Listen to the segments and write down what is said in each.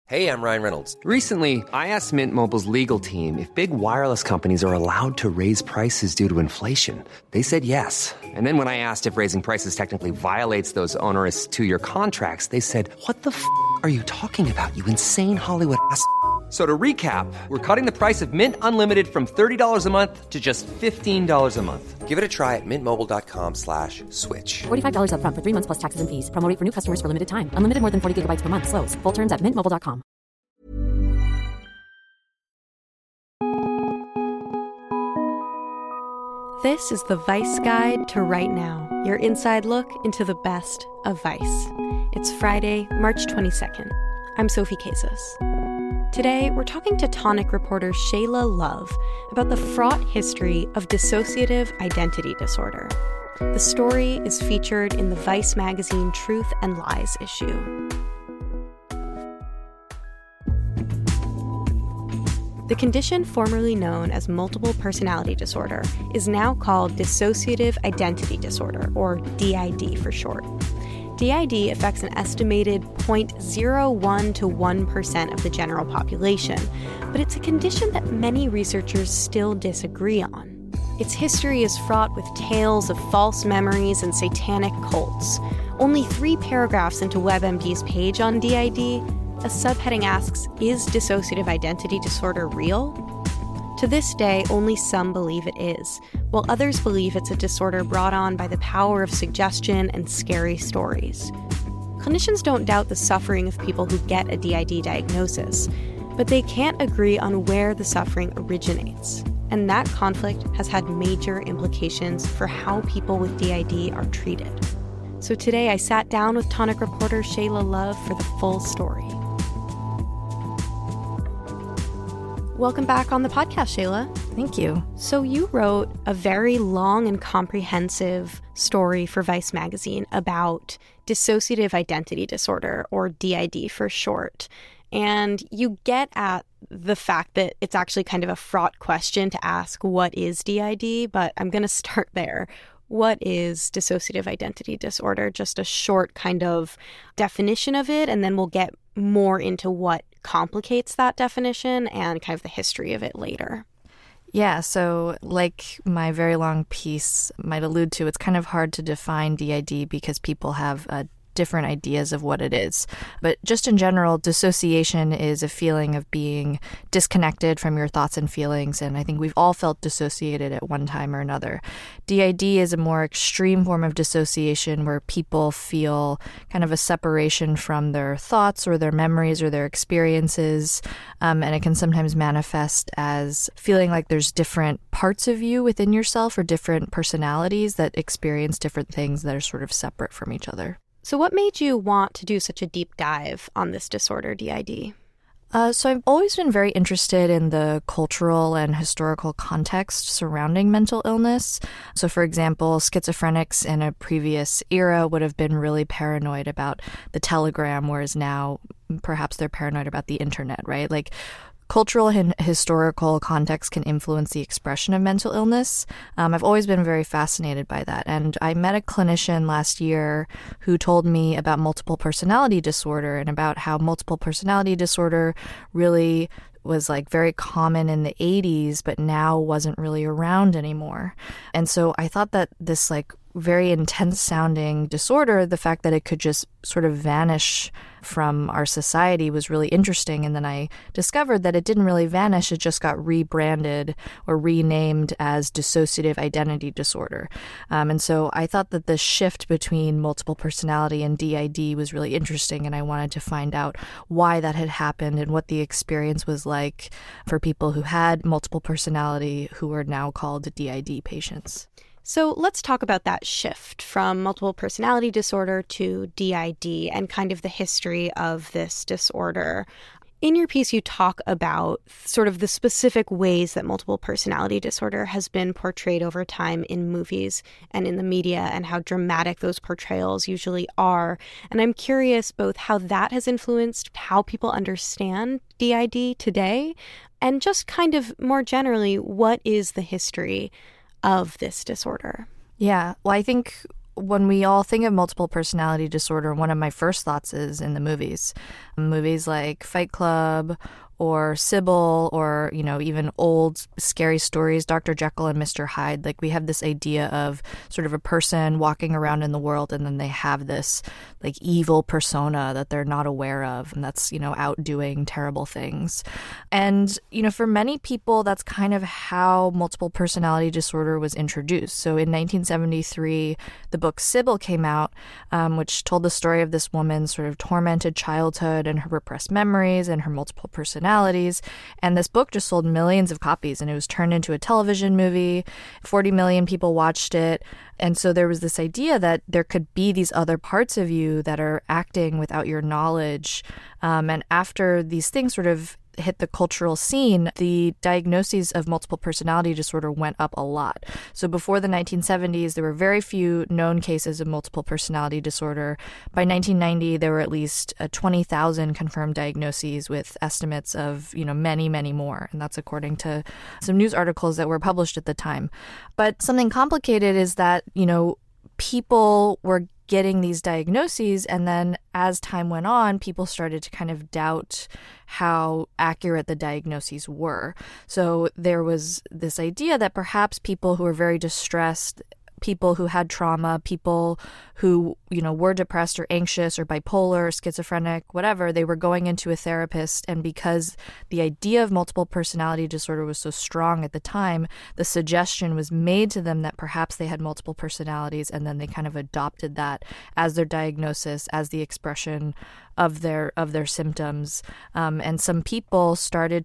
Hey, I'm Ryan Reynolds. Recently, I asked Mint Mobile's legal team if big wireless companies are allowed to raise prices due to inflation. They said yes. And then when I asked if raising prices technically violates those onerous two-year contracts, they said, "What the f*** are you talking about, you insane Hollywood ass?" So to recap, we're cutting the price of Mint Unlimited from $30 a month to just $15 a month. Give it a try at mintmobile.com/switch. $45 up front for 3 months plus taxes and fees. Promo rate for new customers for limited time. Unlimited more than 40 gigabytes per month. Slows full terms at mintmobile.com. This is the Vice Guide to Right Now, your inside look into the best of Vice. It's Friday, March 22nd. I'm Sophie Casas. Today, we're talking to Tonic reporter Shayla Love about the fraught history of dissociative identity disorder. The story is featured in the Vice magazine Truth and Lies issue. The condition formerly known as multiple personality disorder is now called dissociative identity disorder, or DID for short. DID affects an estimated 0.01 to 1% of the general population, but it's a condition that many researchers still disagree on. Its history is fraught with tales of false memories and satanic cults. Only 3 paragraphs into WebMD's page on DID, a subheading asks, "Is dissociative identity disorder real?" To this day, only some believe it is, while others believe it's a disorder brought on by the power of suggestion and scary stories. Clinicians don't doubt the suffering of people who get a DID diagnosis, but they can't agree on where the suffering originates. And that conflict has had major implications for how people with DID are treated. So today I sat down with Tonic reporter Shayla Love for the full story. Welcome back on the podcast, Shayla. Thank you. So you wrote a very long and comprehensive story for Vice magazine about dissociative identity disorder, or DID for short. And you get at the fact that it's actually kind of a fraught question to ask, what is DID? But I'm going to start there. What is dissociative identity disorder? Just a short kind of definition of it, and then we'll get more into what complicates that definition and kind of the history of it later. Yeah, so like my very long piece might allude to, it's kind of hard to define DID because people have different ideas of what it is. But just in general, dissociation is a feeling of being disconnected from your thoughts and feelings, and I think we've all felt dissociated at one time or another. DID is a more extreme form of dissociation where people feel kind of a separation from their thoughts or their memories or their experiences, and it can sometimes manifest as feeling like there's different parts of you within yourself or different personalities that experience different things that are sort of separate from each other. So what made you want to do such a deep dive on this disorder, DID? So I've always been very interested in the cultural and historical context surrounding mental illness. So, for example, schizophrenics in a previous era would have been really paranoid about the telegram, whereas now perhaps they're paranoid about the internet, right? Like, cultural and historical context can influence the expression of mental illness. I've always been very fascinated by that. And I met a clinician last year who told me about multiple personality disorder and about how multiple personality disorder really was like very common in the 80s, but now wasn't really around anymore. And so I thought that this like very intense sounding disorder, the fact that it could just sort of vanish from our society was really interesting. And then I discovered that it didn't really vanish. It just got rebranded or renamed as dissociative identity disorder. And so I thought that the shift between multiple personality and DID was really interesting. And I wanted to find out why that had happened and what the experience was like for people who had multiple personality who are now called DID patients. So let's talk about that shift from multiple personality disorder to DID and kind of the history of this disorder. In your piece, you talk about sort of the specific ways that multiple personality disorder has been portrayed over time in movies and in the media and how dramatic those portrayals usually are. And I'm curious both how that has influenced how people understand DID today and just kind of more generally, what is the history of this disorder? Yeah, well, I think when we all think of multiple personality disorder, one of my first thoughts is in the movies. Movies like Fight Club or Sybil, or, even old scary stories, Dr. Jekyll and Mr. Hyde. Like, we have this idea of sort of a person walking around in the world, and then they have this like evil persona that they're not aware of, and that's, out doing terrible things. And, for many people, that's kind of how multiple personality disorder was introduced. So in 1973, the book Sybil came out, which told the story of this woman's sort of tormented childhood and her repressed memories and her multiple personalities. And this book just sold millions of copies, and it was turned into a television movie. 40 million people watched it. And so there was this idea that there could be these other parts of you that are acting without your knowledge. And after these things sort of hit the cultural scene, the diagnoses of multiple personality disorder went up a lot. So before the 1970s, there were very few known cases of multiple personality disorder. By 1990, there were at least 20,000 confirmed diagnoses, with estimates of, many, many more. And that's according to some news articles that were published at the time. But something complicated is that, people were getting these diagnoses, and then as time went on, people started to kind of doubt how accurate the diagnoses were. So there was this idea that perhaps people who were very distressed, people who had trauma, people who, were depressed or anxious or bipolar or schizophrenic, whatever, they were going into a therapist. And because the idea of multiple personality disorder was so strong at the time, the suggestion was made to them that perhaps they had multiple personalities, and then they kind of adopted that as their diagnosis, as the expression of their symptoms. And some people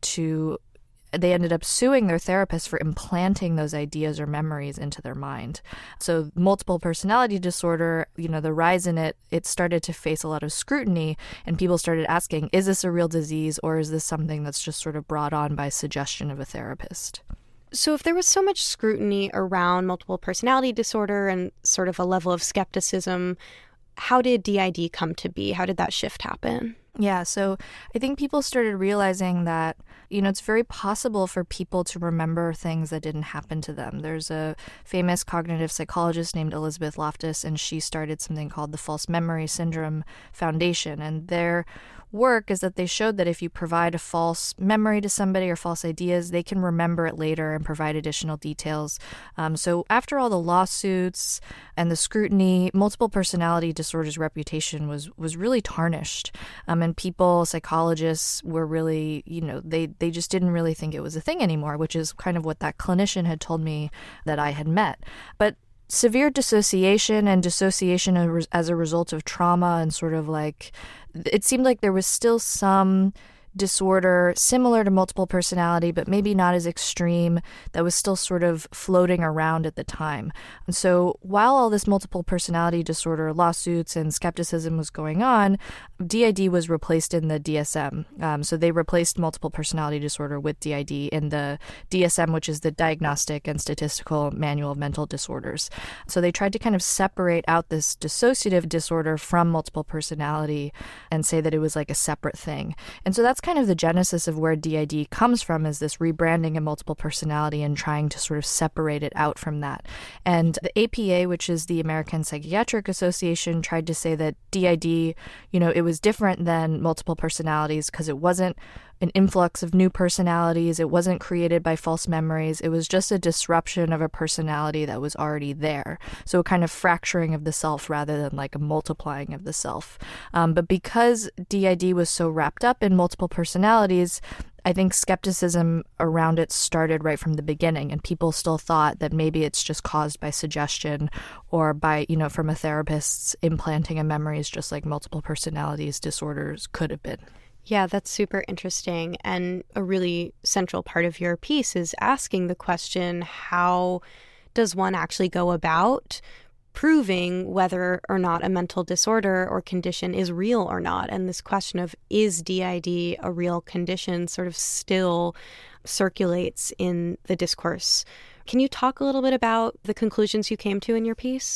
they ended up suing their therapist for implanting those ideas or memories into their mind. So multiple personality disorder, the rise in it started to face a lot of scrutiny, and people started asking, is this a real disease, or is this something that's just sort of brought on by suggestion of a therapist? So if there was so much scrutiny around multiple personality disorder and sort of a level of skepticism, how did DID come to be? How did that shift happen? Yeah, so I think people started realizing that, it's very possible for people to remember things that didn't happen to them. There's a famous cognitive psychologist named Elizabeth Loftus, and she started something called the False Memory Syndrome Foundation. And their work is that they showed that if you provide a false memory to somebody or false ideas, they can remember it later and provide additional details. So after all the lawsuits and the scrutiny, multiple personality disorder's reputation was really tarnished. And people, psychologists, were really, they just didn't really think it was a thing anymore, which is kind of what that clinician had told me that I had met. But severe dissociation and dissociation as a result of trauma, and sort of like, it seemed like there was still some disorder similar to multiple personality, but maybe not as extreme, that was still sort of floating around at the time. And so while all this multiple personality disorder lawsuits and skepticism was going on, DID was replaced in the DSM. So they replaced multiple personality disorder with DID in the DSM, which is the Diagnostic and Statistical Manual of Mental Disorders. So they tried to kind of separate out this dissociative disorder from multiple personality and say that it was like a separate thing. And so that's kind of the genesis of where DID comes from, is this rebranding of multiple personality and trying to sort of separate it out from that. And the APA, which is the American Psychiatric Association, tried to say that DID, it was different than multiple personalities because it wasn't an influx of new personalities. It wasn't created by false memories. It was just a disruption of a personality that was already there. So a kind of fracturing of the self rather than like a multiplying of the self. But because DID was so wrapped up in multiple personalities, I think skepticism around it started right from the beginning, and people still thought that maybe it's just caused by suggestion or by, from a therapist's implanting a memories, just like multiple personalities disorders could have been. Yeah, that's super interesting. And a really central part of your piece is asking the question, how does one actually go about proving whether or not a mental disorder or condition is real or not? And this question of, is DID a real condition, sort of still circulates in the discourse. Can you talk a little bit about the conclusions you came to in your piece? Yeah,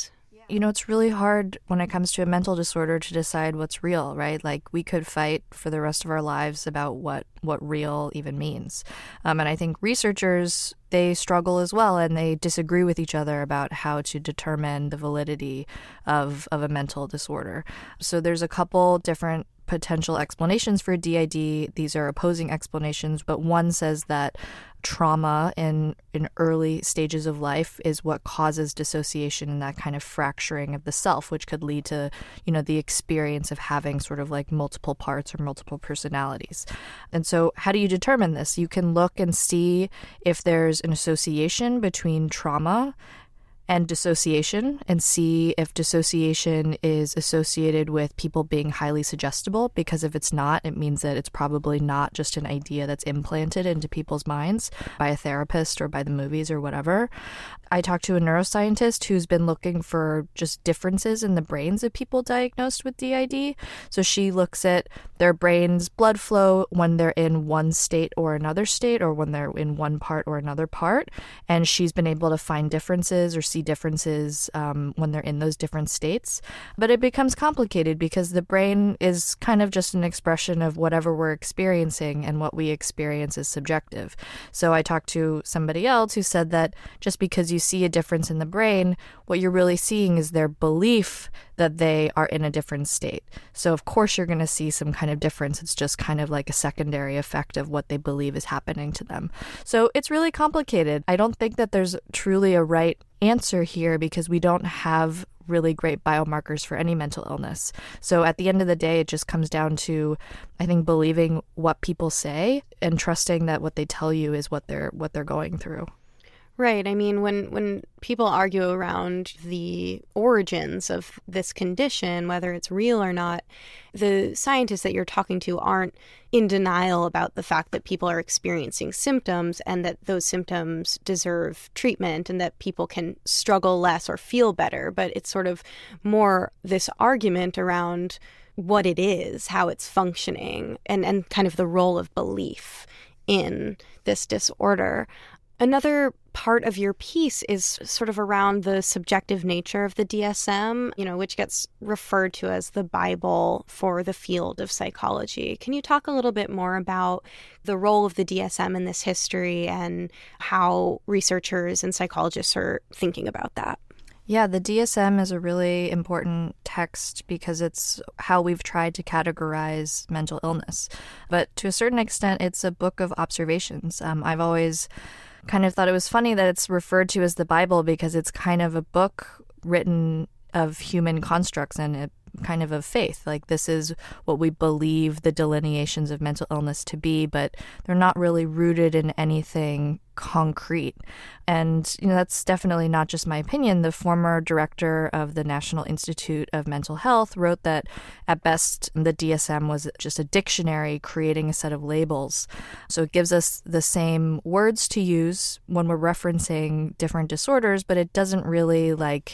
It's really hard when it comes to a mental disorder to decide what's real, right? Like, we could fight for the rest of our lives about what real even means. And I think researchers, they struggle as well, and they disagree with each other about how to determine the validity of a mental disorder. So there's a couple different potential explanations for DID. These are opposing explanations, but one says that trauma in early stages of life is what causes dissociation and that kind of fracturing of the self, which could lead to, the experience of having sort of like multiple parts or multiple personalities. And so how do you determine this? You can look and see if there's an association between trauma and dissociation, and see if dissociation is associated with people being highly suggestible, because if it's not, it means that it's probably not just an idea that's implanted into people's minds by a therapist or by the movies or whatever. I talked to a neuroscientist who's been looking for just differences in the brains of people diagnosed with DID. So she looks at their brain's blood flow when they're in one state or another state, or when they're in one part or another part. And she's been able to find differences or see differences when they're in those different states. But it becomes complicated because the brain is kind of just an expression of whatever we're experiencing, and what we experience is subjective. So I talked to somebody else who said that just because you see a difference in the brain, what you're really seeing is their belief that they are in a different state. So of course you're going to see some kind of difference. It's just kind of like a secondary effect of what they believe is happening to them. So it's really complicated. I don't think that there's truly a right answer here, because we don't have really great biomarkers for any mental illness. So at the end of the day, it just comes down to, I think, believing what people say and trusting that what they tell you is what they're going through. Right. I mean, when people argue around the origins of this condition, whether it's real or not, the scientists that you're talking to aren't in denial about the fact that people are experiencing symptoms, and that those symptoms deserve treatment, and that people can struggle less or feel better. But it's sort of more this argument around what it is, how it's functioning, and kind of the role of belief in this disorder. Another part of your piece is sort of around the subjective nature of the DSM, which gets referred to as the Bible for the field of psychology. Can you talk a little bit more about the role of the DSM in this history, and how researchers and psychologists are thinking about that? Yeah, the DSM is a really important text because it's how we've tried to categorize mental illness. But to a certain extent, it's a book of observations. I've always kind of thought it was funny that it's referred to as the Bible, because it's kind of a book written of human constructs and kind of faith. Like, this is what we believe the delineations of mental illness to be, but they're not really rooted in anything concrete. And, that's definitely not just my opinion. The former director of the National Institute of Mental Health wrote that at best the DSM was just a dictionary creating a set of labels. So it gives us the same words to use when we're referencing different disorders, but it doesn't really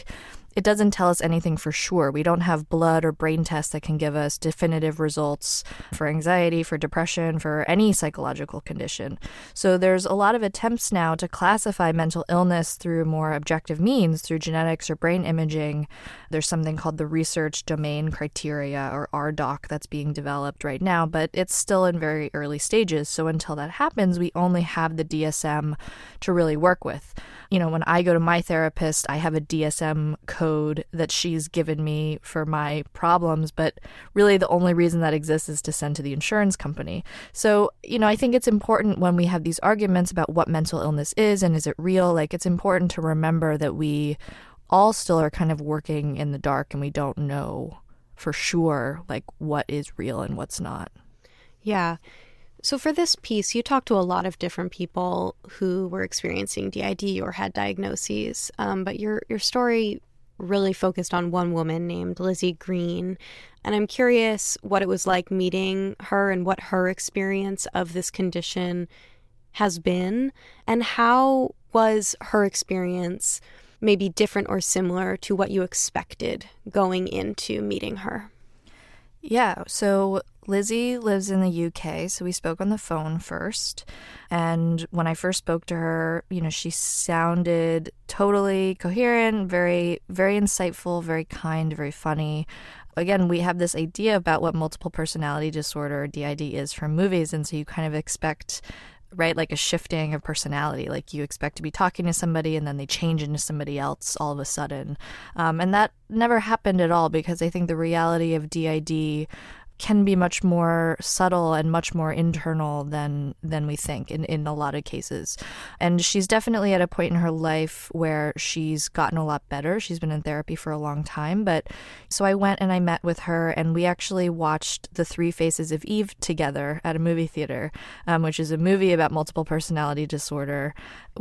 it doesn't tell us anything for sure. We don't have blood or brain tests that can give us definitive results for anxiety, for depression, for any psychological condition. So there's a lot of attempts now to classify mental illness through more objective means, through genetics or brain imaging. There's something called the Research Domain Criteria, or RDoC, that's being developed right now, but it's still in very early stages. So until that happens, we only have the DSM to really work with. When I go to my therapist, I have a DSM code that she's given me for my problems, but really the only reason that exists is to send to the insurance company. So, I think it's important when we have these arguments about what mental illness is and is it real, it's important to remember that we all still are kind of working in the dark, and we don't know for sure, what is real and what's not. Yeah. So for this piece, you talked to a lot of different people who were experiencing DID or had diagnoses, but your story really focused on one woman named Lizzie Green. And I'm curious what it was like meeting her, and what her experience of this condition has been, and how was her experience maybe different or similar to what you expected going into meeting her? Yeah, so Lizzie lives in the UK, so we spoke on the phone first. And when I first spoke to her, she sounded totally coherent, very, very insightful, very kind, very funny. Again, we have this idea about what multiple personality disorder, or DID, is from movies, and so you kind of expect, right, like a shifting of personality. Like you expect to be talking to somebody and then they change into somebody else all of a sudden. And that never happened at all, because I think the reality of DID can be much more subtle and much more internal than we think in a lot of cases. And she's definitely at a point in her life where she's gotten a lot better. She's been in therapy for a long time. But so I went and I met with her, and we actually watched The Three Faces of Eve together at a movie theater, which is a movie about multiple personality disorder,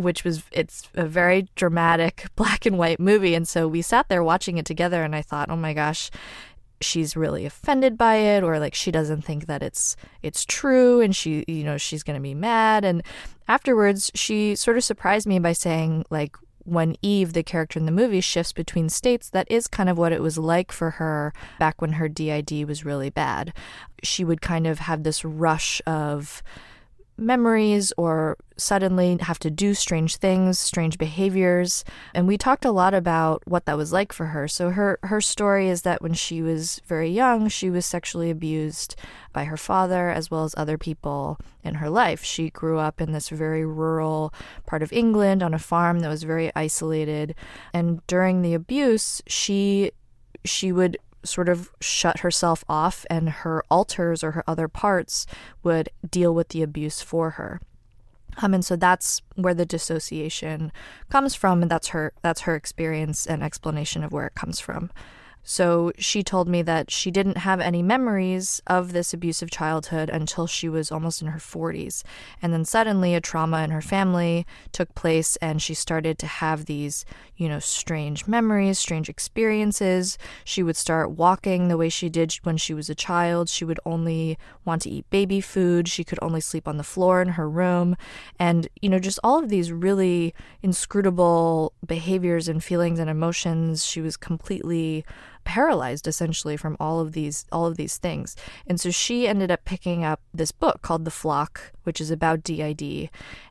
it's a very dramatic black and white movie. And so we sat there watching it together, and I thought, oh my gosh, she's really offended by it, or like she doesn't think that it's true, and she's going to be mad. And afterwards, she sort of surprised me by saying, like, when Eve, the character in the movie, shifts between states, that is kind of what it was like for her back when her DID was really bad. She would kind of have this rush of memories, or suddenly have to do strange things, strange behaviors. And we talked a lot about what that was like for her. So her story is that when she was very young, she was sexually abused by her father as well as other people in her life. She grew up in this very rural part of England on a farm that was very isolated. And during the abuse, she would sort of shut herself off, and her alters or her other parts would deal with the abuse for her. And so that's where the dissociation comes from, and that's her experience and explanation of where it comes from. So she told me that she didn't have any memories of this abusive childhood until she was almost in her 40s. And then suddenly a trauma in her family took place, and she started to have these, strange memories, strange experiences. She would start walking the way she did when she was a child. She would only want to eat baby food. She could only sleep on the floor in her room. And, just all of these really inscrutable behaviors and feelings and emotions. She was completely paralyzed essentially from all of these things. And so she ended up picking up this book called The Flock, which is about DID,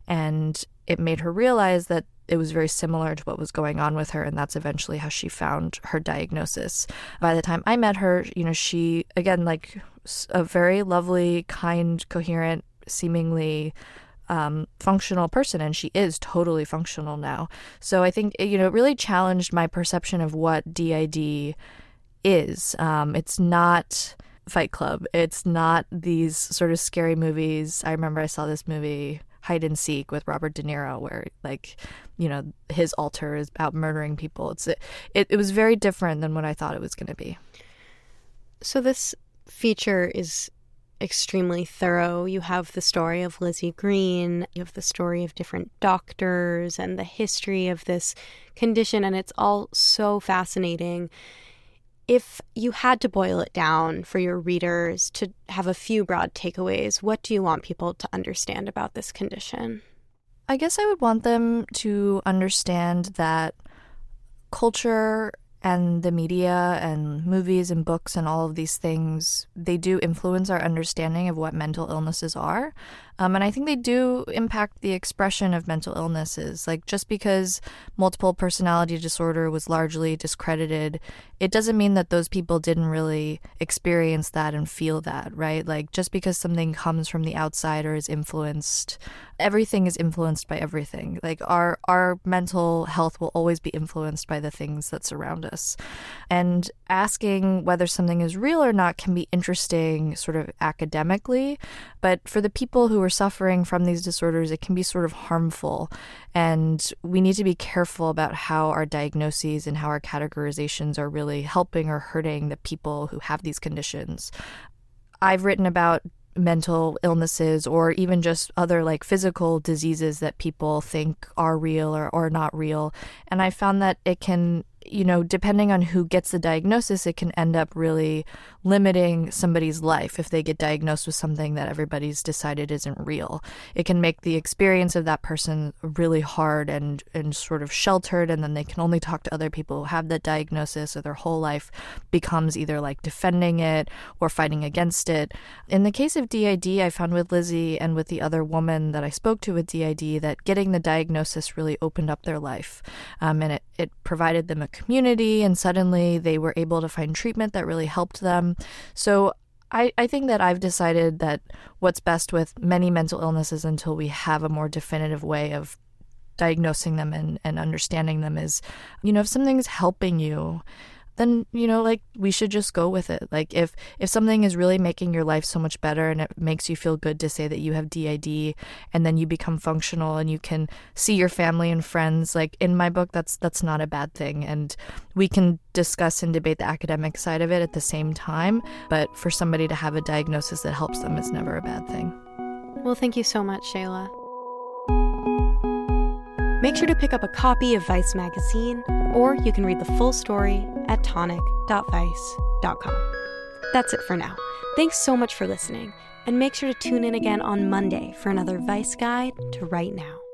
and it made her realize that it was very similar to what was going on with her, and that's eventually how she found her diagnosis. By the time I met her, she, again, like a very lovely, kind, coherent, seemingly functional person, and she is totally functional now. So I think, it really challenged my perception of what DID is. It's not Fight Club. It's not these sort of scary movies. I remember I saw this movie, Hide and Seek, with Robert De Niro, where his alter is out murdering people. It was very different than what I thought it was going to be. So this feature is extremely thorough. You have the story of Lizzie Green, you have the story of different doctors and the history of this condition, and it's all so fascinating. If you had to boil it down for your readers to have a few broad takeaways, what do you want people to understand about this condition? I guess I would want them to understand that culture and the media and movies and books and all of these things, they do influence our understanding of what mental illnesses are. And I think they do impact the expression of mental illnesses. Like, just because multiple personality disorder was largely discredited, it doesn't mean that those people didn't really experience that and feel that, right? Like, just because something comes from the outside or is influenced, everything is influenced by everything. Like, our mental health will always be influenced by the things that surround us. And asking whether something is real or not can be interesting sort of academically, but for the people who are suffering from these disorders, it can be sort of harmful. And we need to be careful about how our diagnoses and how our categorizations are really helping or hurting the people who have these conditions. I've written about mental illnesses or even just other like physical diseases that people think are real or not real. And I found that it can depending on who gets the diagnosis, it can end up really limiting somebody's life if they get diagnosed with something that everybody's decided isn't real. It can make the experience of that person really hard and sort of sheltered, and then they can only talk to other people who have that diagnosis, or their whole life becomes either like defending it or fighting against it. In the case of DID, I found with Lizzie and with the other woman that I spoke to with DID that getting the diagnosis really opened up their life, and it provided them a community, and suddenly they were able to find treatment that really helped them. So I think that I've decided that what's best with many mental illnesses until we have a more definitive way of diagnosing them and understanding them is, if something's helping you, then, we should just go with it. Like if something is really making your life so much better and it makes you feel good to say that you have DID, and then you become functional and you can see your family and friends, like in my book, that's not a bad thing. And we can discuss and debate the academic side of it at the same time. But for somebody to have a diagnosis that helps them is never a bad thing. Well, thank you so much, Shayla. Make sure to pick up a copy of Vice magazine, or you can read the full story at tonic.vice.com. That's it for now. Thanks so much for listening, and make sure to tune in again on Monday for another Vice Guide to Right Now.